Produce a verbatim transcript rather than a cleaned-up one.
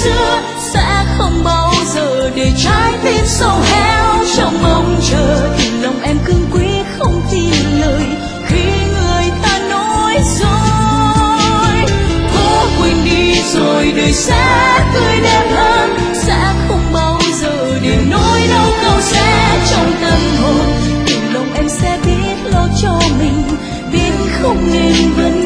xưa sẽ không bao giờ để trái tim sầu héo trong mong chờ. Thì lòng em cương quyết không tin lời khi người ta nói dối. Cố quên đi rồi đời sẽ tươi đẹp hơn, sẽ không bao giờ để nỗi đau câu sẽ trong tâm hồn. Thì lòng em sẽ biết lo cho mình, biết không nên vẫn